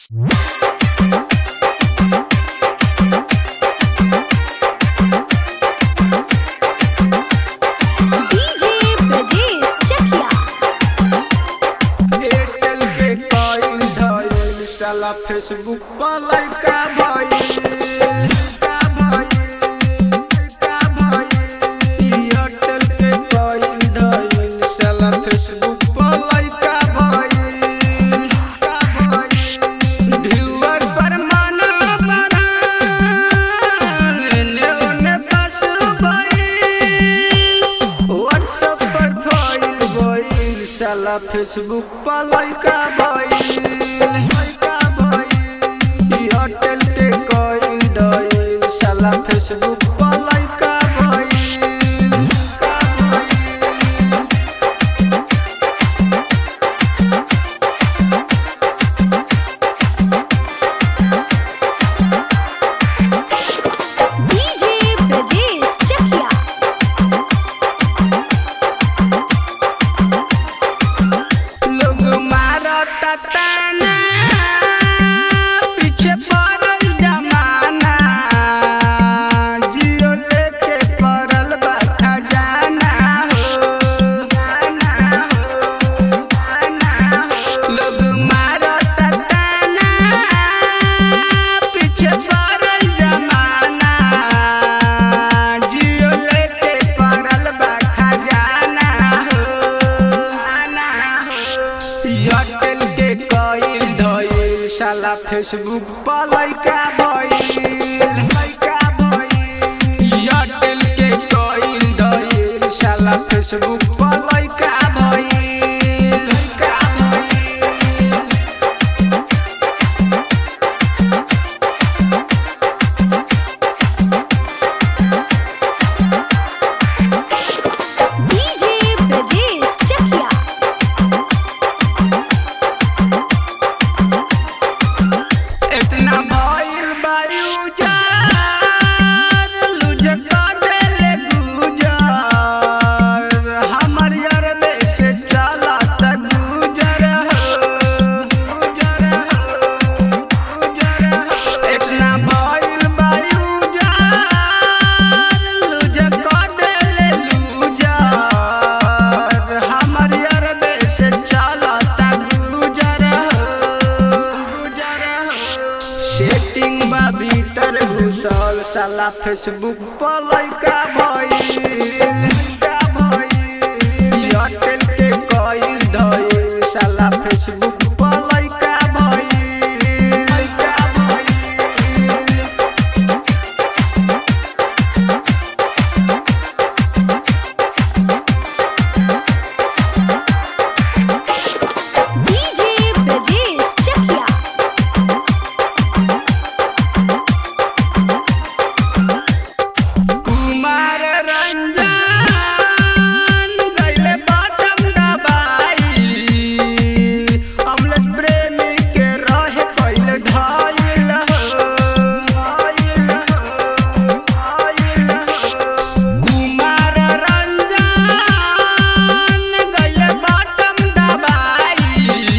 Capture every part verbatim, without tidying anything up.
Facebook पर लइका भइल का भइल का भइल एयरटेल के कइल धइल साला फेसबुक पर लइका भइल का भइल व्यूअर पर मन बना ने ओने पास भइल व्हाट्सएप पर भइल भइल साला फेसबुक पर लइका भइल एयरटेल के कइल धइल साला फेसबुक पर लइका भइल का भइल डीजे ब्रजेश चकिया लोग मारता ताना पीछे पड़ल जमाना जियो लेके पड़ल बा खजाना हो गाना हो गाना हो लोग मारता ताना पीछे पड़ल जमाना जियो लेके पड़ल बा खजाना हो गाना हो एयरटेल के कइल धइल साला फेसबुक पर लइका भइल लइका भइल एयरटेल के कइल धइल साला फेसबुक पर लइका भइल लइका भइल डीजे ब्रजेश चकिया इतना भइल बायू जार लुझ कर देले गुजर हमर यार से चलत गुजर हो गुजर हो गुजर हो इतना भइल बायू जार लुझ कर देले गुजर हमर यार से चलत गुजर हो गुजर हो सेटिंग बा भीतर घुसल साला फेसबुक पर लइका भइल का भइल एयरटेल के कइल धइल साला फेसबुक पर लइका भइल लइका भइल डीजे ब्रजेश चकिया कुमार रंजन गइले बाटम दबाई अमलेश प्रेमी के रहे कइले ढाइल हो ढाइल हो ढाइल हो कुमार रंजन गइले बाटम दबाई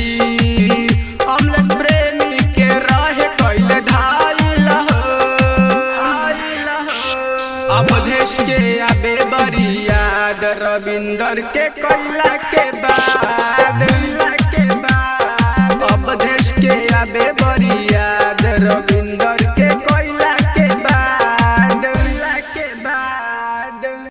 अमलेश प्रेमी के रहे कइले ढाइल हो ढाइल हो अवधेश के आबे बड़ी याद रविंदर के कैला के